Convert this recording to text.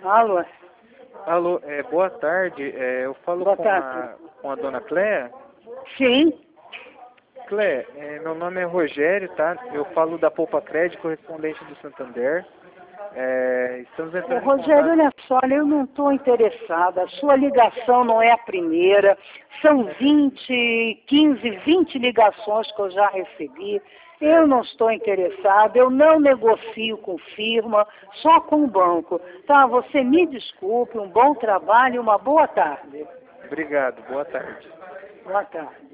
Alô? Alô, boa tarde. Eu falo Boa tarde. com a dona Cléia. Sim. Cléia, meu nome é Rogério, tá? Eu falo da Poupa Crédito, correspondente do Santander. Estamos entrando em Rogério, contato. olha só, eu não estou interessada. A sua ligação não é a primeira. São 20 ligações que eu já recebi. Eu não estou interessada, eu não negocio com firma, só com o banco. Tá, você me desculpe, um bom trabalho e uma boa tarde. Obrigado, boa tarde. Boa tarde.